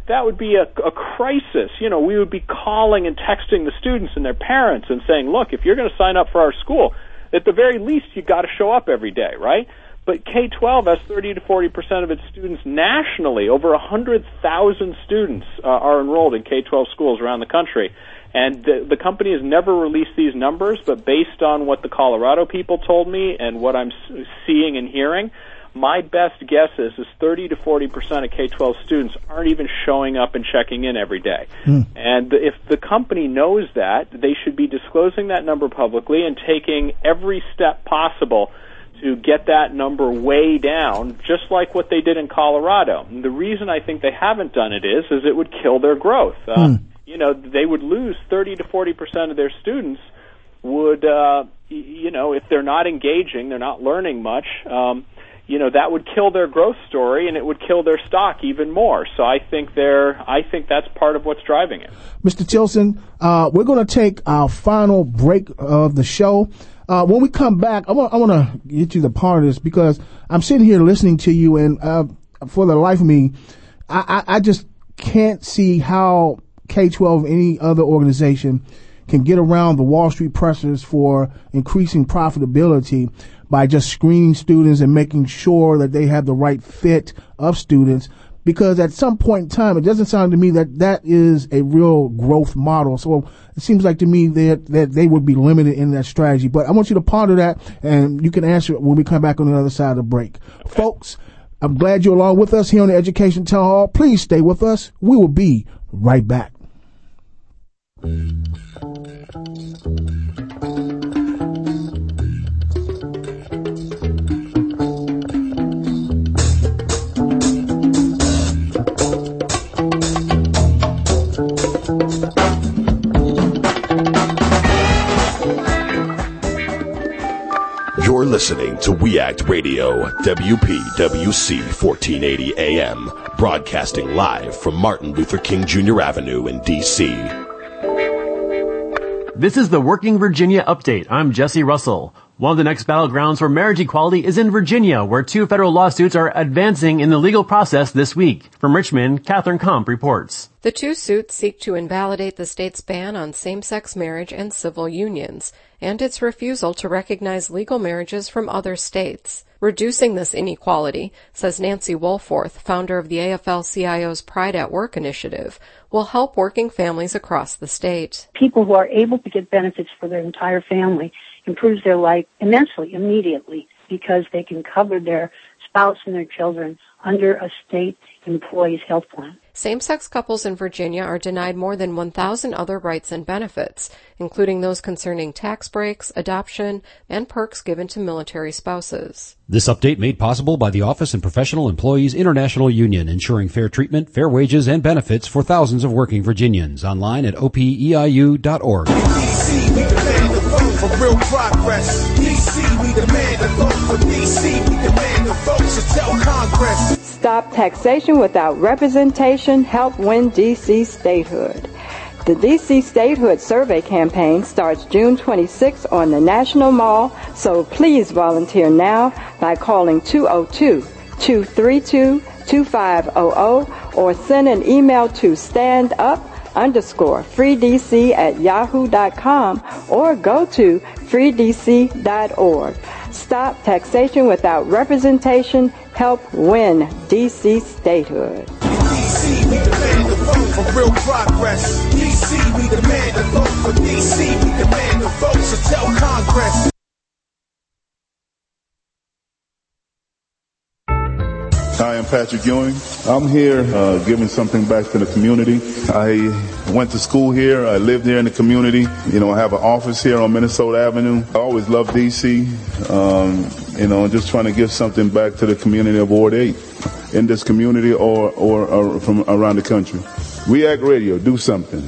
that would be a crisis. You know, we would be calling and texting the students and their parents and saying, look, if you're going to sign up for our school, at the very least, you got to show up every day, right? But K-12 has 30 to 40% of its students nationally. Over 100,000 students are enrolled in K-12 schools around the country. And the company has never released these numbers, but based on what the Colorado people told me and what I'm seeing and hearing, my best guess is 30 to 40% of K-12 students aren't even showing up and checking in every day. And if the company knows that, they should be disclosing that number publicly and taking every step possible to get that number way down, just like what they did in Colorado. And the reason I think they haven't done it is it would kill their growth. You know, they would lose 30 to 40% of their students would, you know, if they're not engaging, they're not learning much, you know, that would kill their growth story and it would kill their stock even more. So I think that's part of what's driving it. Mr. Tilson, we're going to take our final break of the show. When we come back, I want to get you the part of this because I'm sitting here listening to you, and for the life of me, I just can't see how K-12, any other organization, can get around the Wall Street pressures for increasing profitability by just screening students and making sure that they have the right fit of students. Because at some point in time, it doesn't sound to me that that is a real growth model. So it seems like to me that they would be limited in that strategy. But I want you to ponder that, and you can answer it when we come back on the other side of the break. Okay. Folks, I'm glad you're along with us here on the Education Town Hall. Please stay with us. We will be right back. You're listening to We Act Radio, WPWC 1480 AM, broadcasting live from Martin Luther King Jr. Avenue in D.C. This is the Working Virginia Update. I'm Jesse Russell. One of the next battlegrounds for marriage equality is in Virginia, where 2 federal lawsuits are advancing in the legal process this week. From Richmond, Catherine Komp reports. The 2 suits seek to invalidate the state's ban on same-sex marriage and civil unions, and its refusal to recognize legal marriages from other states. Reducing this inequality, says Nancy Wohlforth, founder of the AFL-CIO's Pride at Work initiative, will help working families across the state. People who are able to get benefits for their entire family improves their life immensely, immediately, because they can cover their spouse and their children under a state employee's health plan. Same-sex couples in Virginia are denied more than 1,000 other rights and benefits, including those concerning tax breaks, adoption, and perks given to military spouses. This update made possible by the Office and Professional Employees International Union, ensuring fair treatment, fair wages, and benefits for thousands of working Virginians. Online at opeiu.org. DC, we demand the vote for real progress. DC, we demand the vote for DC. We demand the vote, so tell Congress. Stop taxation without representation. Help win D.C. statehood. The D.C. Statehood Survey campaign starts June 26 on the National Mall, so please volunteer now by calling 202-232-2500 or send an email to standup_freedc@yahoo.com or go to freedc.org. Stop taxation without representation. Help win D.C. statehood. DC, we demand the vote for real progress. DC, we demand the vote for DC. We demand the vote, so tell Congress. Hi, I'm Patrick Ewing. I'm here giving something back to the community. I went to school here. I lived here in the community. You know, I have an office here on Minnesota Avenue. I always loved D.C., just trying to give something back to the community of Ward 8 in this community or from around the country. We Act Radio, do something.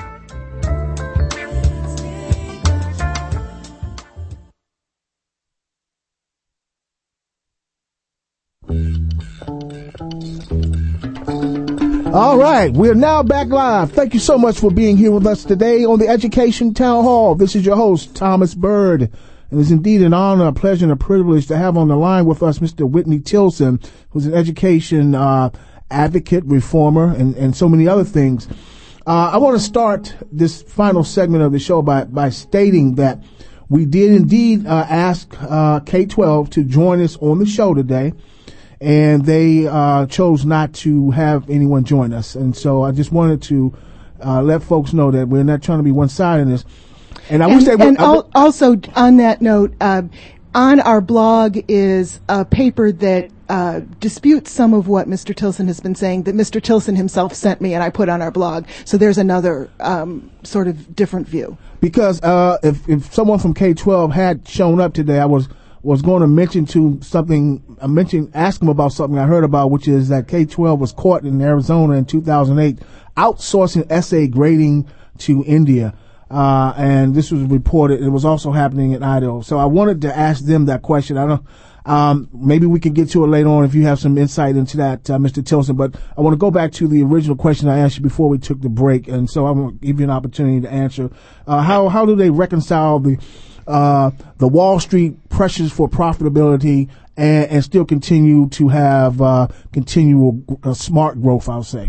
All right, we're now back live. Thank you so much for being here with us today on the Education Town Hall. This is your host, Thomas Bird, and it's indeed an honor, a pleasure, and a privilege to have on the line with us Mr. Whitney Tilson, who's an education advocate, reformer, and so many other things. I want to start this final segment of the show by stating that we did indeed ask K-12 to join us on the show today, and they chose not to have anyone join us. And so I just wanted to let folks know that we're not trying to be one-sided in this. And I wish they would. And also, on that note, on our blog is a paper that disputes some of what Mr. Tilson has been saying, that Mr. Tilson himself sent me and I put on our blog. So there's another sort of different view. Because if someone from K-12 had shown up today, I was going to mention ask them about something I heard about, which is that K-12 was caught in Arizona in 2008 outsourcing essay grading to India. And this was reported. It was also happening in Idaho. So I wanted to ask them that question. I don't, maybe we can get to it later on if you have some insight into that, Mr. Tilson. But I want to go back to the original question I asked you before we took the break. And so I'm going to give you an opportunity to answer. How do they reconcile the Wall Street pressures for profitability and still continue to have, continual smart growth, I'll say?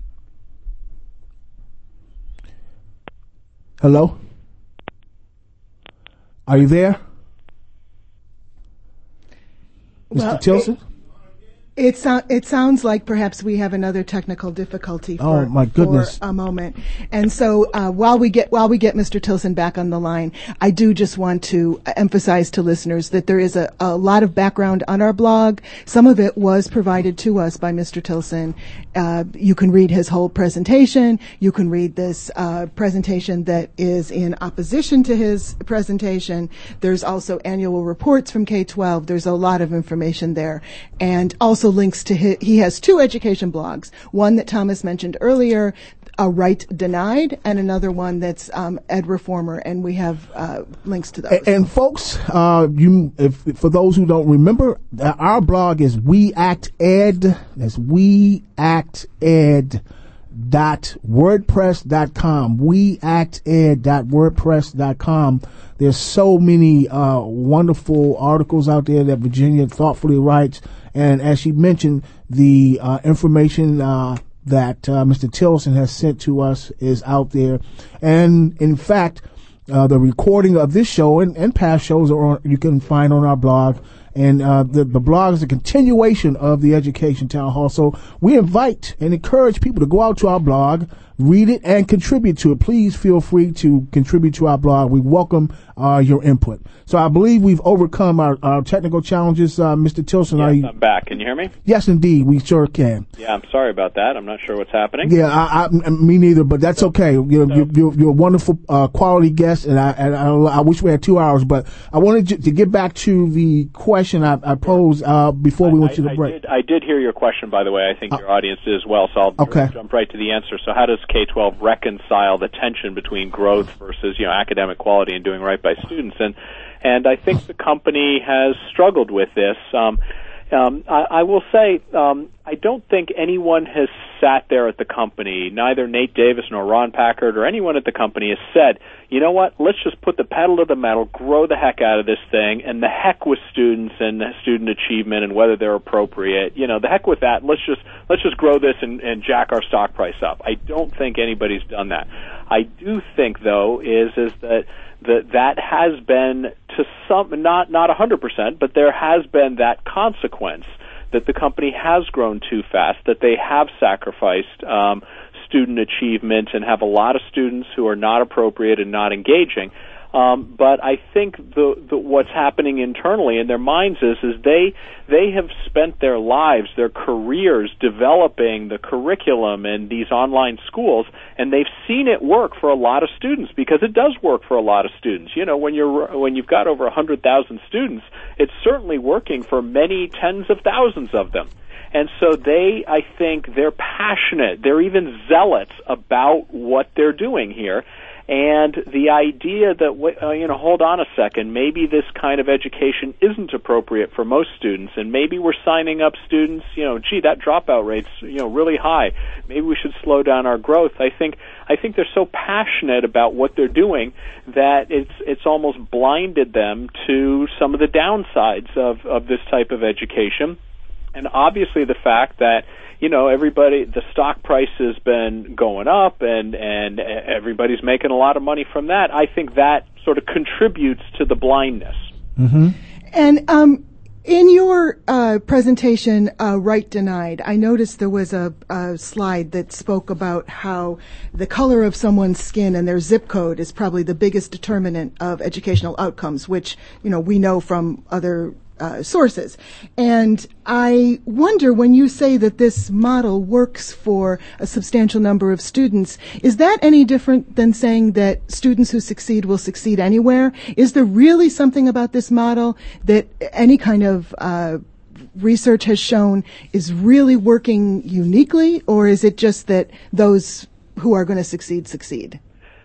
Hello? Are you there? Mr. Tilson? It sounds like perhaps we have another technical difficulty for a moment. And so while we get Mr. Tilson back on the line, I do just want to emphasize to listeners that there is a lot of background on our blog. Some of it was provided to us by Mr. Tilson. You can read his whole presentation. You can read this presentation that is in opposition to his presentation. There's also annual reports from K-12. There's a lot of information there. And also links to he has two education blogs, one that Thomas mentioned earlier, A Right Denied, and another one that's Ed Reformer, and we have links to those. And folks, for those who don't remember, our blog is We Act Ed. That's weacted.wordpress.com. weacted.wordpress.com. There's so many wonderful articles out there that Virginia thoughtfully writes. And as she mentioned, the information that Mr. Tilson has sent to us is out there. And in fact, the recording of this show and past shows you can find on our blog. And the blog is a continuation of the Education Town Hall. So we invite and encourage people to go out to our blog, read it, and contribute to it. Please feel free to contribute to our blog. We welcome your input. So I believe we've overcome our technical challenges. Mr. Tilson, yes, I'm back. Can you hear me? Yes, indeed. We sure can. Yeah, I'm sorry about that. I'm not sure what's happening. Yeah, me neither, but that's okay. You're a wonderful quality guest, and I wish we had 2 hours, but I wanted to get back to the question I posed before we went to the break. I did hear your question, by the way. I think your audience did as well, so I'll jump right to the answer. So how does K-12 reconcile the tension between growth versus academic quality and doing right by students? And I think the company has struggled with this. I will say I don't think anyone has sat there at the company, neither Nate Davis nor Ron Packard or anyone at the company has said, you know what, let's just put the pedal to the metal, grow the heck out of this thing, and the heck with students and student achievement and whether they're appropriate. The heck with that. Let's just grow this and jack our stock price up. I don't think anybody's done that. I do think, though, is that has been to some, not 100%, but there has been that consequence that the company has grown too fast, that they have sacrificed student achievement and have a lot of students who are not appropriate and not engaging. But I think what's happening internally in their minds is they have spent their lives, their careers developing the curriculum in these online schools, and they've seen it work for a lot of students because it does work for a lot of students. When you've got over 100,000 students, it's certainly working for many tens of thousands of them. And so I think they're passionate. They're even zealots about what they're doing here. And the idea that, hold on a second, maybe this kind of education isn't appropriate for most students, and maybe we're signing up students, that dropout rate's, really high. Maybe we should slow down our growth. I think they're so passionate about what they're doing that it's almost blinded them to some of the downsides of this type of education. And obviously the fact that, everybody, the stock price has been going up, and everybody's making a lot of money from that. I think that sort of contributes to the blindness. Mm-hmm. And in your presentation, Right Denied, I noticed there was a slide that spoke about how the color of someone's skin and their zip code is probably the biggest determinant of educational outcomes, which, we know from other sources. And I wonder, when you say that this model works for a substantial number of students, is that any different than saying that students who succeed will succeed anywhere? Is there really something about this model that any kind of research has shown is really working uniquely, or is it just that those who are going to succeed?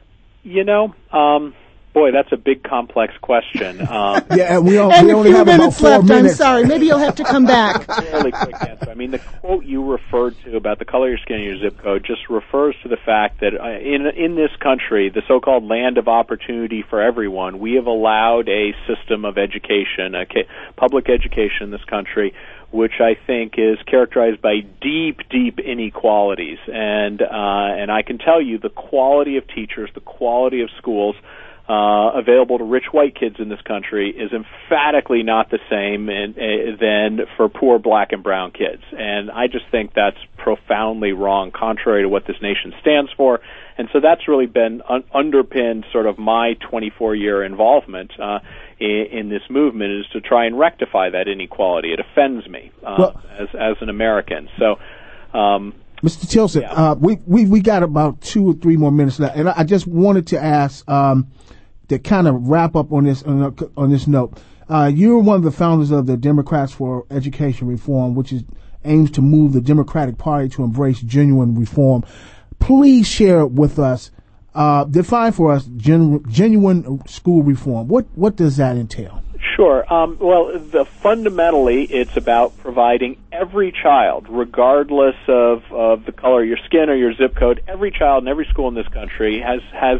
Boy, that's a big, complex question. Yeah, we only have about 4 left. minutes. I'm sorry. Maybe you'll have to come back. Really quick answer. I mean, the quote you referred to about the color of your skin and your zip code just refers to the fact that in this country, the so-called land of opportunity for everyone, we have allowed a system of education, public education in this country, which I think is characterized by deep, deep inequalities. And I can tell you the quality of teachers, the quality of schools available to rich white kids in this country is emphatically not the same than for poor black and brown kids. And I just think that's profoundly wrong, contrary to what this nation stands for. And so that's really been underpinned sort of my 24-year involvement in this movement, is to try and rectify that inequality. It offends me as an American. So, Mr. Tilson, yeah. we got about 2 or 3 more minutes left, and I just wanted to ask to kind of wrap up on this note. You're one of the founders of the Democrats for Education Reform, which aims to move the Democratic Party to embrace genuine reform. Please share with us, define for us genuine school reform. What does that entail? Sure. Fundamentally, it's about providing every child, regardless of the color of your skin or your zip code, every child in every school in this country has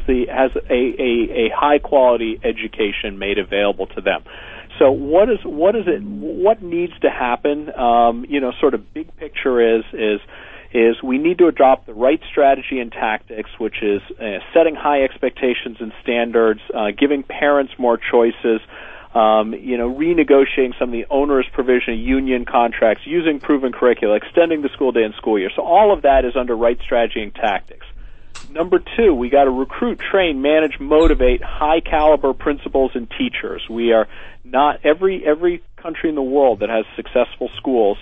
a high quality education made available to them. So what needs to happen? Sort of big picture is we need to adopt the right strategy and tactics, which is setting high expectations and standards, giving parents more choices, renegotiating some of the onerous provision of union contracts, using proven curricula, extending the school day and school year. So all of that is under right strategy and tactics. Number 2, we got to recruit, train, manage, motivate high caliber principals and teachers. We are not every country in the world that has successful schools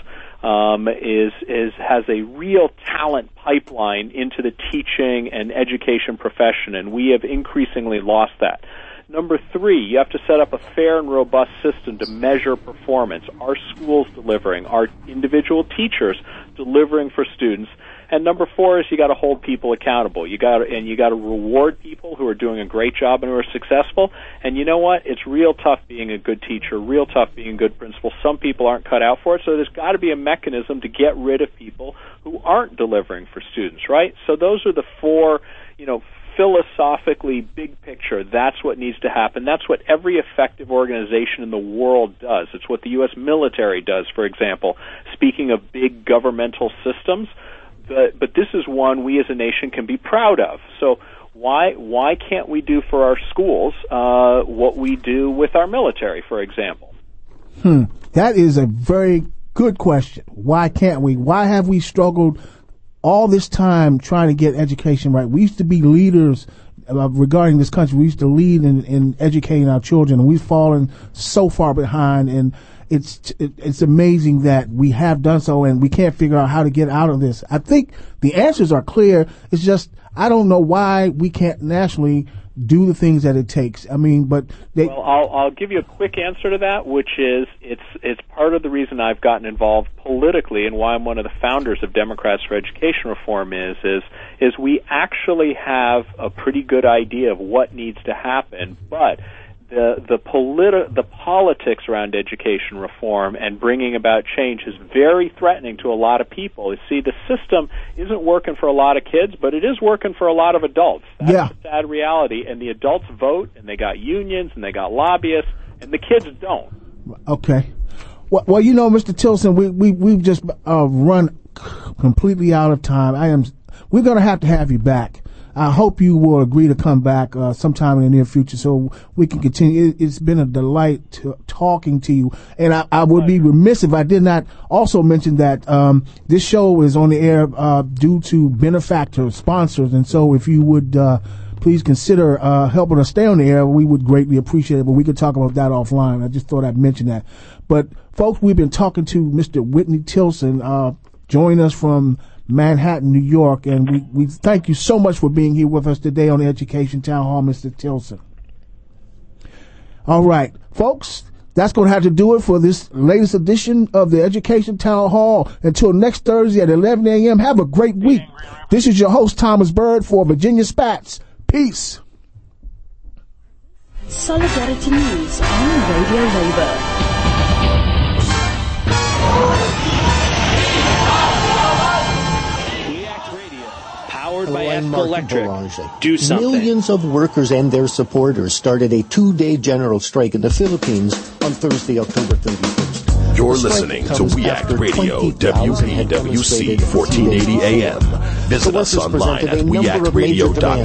has a real talent pipeline into the teaching and education profession, and we have increasingly lost that. Number 3, you have to set up a fair and robust system to measure performance. Are schools delivering? Are individual teachers delivering for students? And number 4 is you got to hold people accountable. You got to reward people who are doing a great job and who are successful. And you know what? It's real tough being a good teacher, real tough being a good principal. Some people aren't cut out for it, so there's got to be a mechanism to get rid of people who aren't delivering for students, right? So those are the 4, philosophically big picture. That's what needs to happen. That's what every effective organization in the world does. It's what the U.S. military does, for example. Speaking of big governmental systems, but this is one we as a nation can be proud of. So why can't we do for our schools what we do with our military, for example? That is a very good question. Why can't we? Why have we struggled all this time trying to get education right? We used to be leaders regarding this country. We used to lead in educating our children, and we've fallen so far behind. And it's amazing that we have done so, and we can't figure out how to get out of this. I think the answers are clear. It's just I don't know why we can't nationally do the things that it takes. I mean, but I'll give you a quick answer to that, which is it's part of the reason I've gotten involved politically and why I'm one of the founders of Democrats for Education Reform is we actually have a pretty good idea of what needs to happen, but the politics around education reform and bringing about change is very threatening to a lot of people. You see, the system isn't working for a lot of kids, but it is working for a lot of adults. That's the sad reality. And the adults vote, and they got unions, and they got lobbyists, and the kids don't. Okay. Well, Mr. Tilson, we've just run completely out of time. We're going to have you back. I hope you will agree to come back sometime in the near future so we can continue. It's been a delight talking to you. And I would be remiss if I did not also mention that this show is on the air due to benefactor sponsors. And so if you would please consider helping us stay on the air, we would greatly appreciate it. But we could talk about that offline. I just thought I'd mention that. But, folks, we've been talking to Mr. Whitney Tilson, joining us from Manhattan, New York, and we thank you so much for being here with us today on the Education Town Hall, Mr. Tilson. All right, folks, that's going to have to do it for this latest edition of the Education Town Hall. Until next Thursday at 11 a.m., have a great week. This is your host, Thomas Bird, for Virginia Spats. Peace. Solidarity News on Radio Labor. By Ethical Electric. Do something. Millions of workers and their supporters started a 2-day general strike in the Philippines on Thursday, October 31st. You're listening to We Act Radio, WPWC 1480 AM. Visit us online at weactradio.com.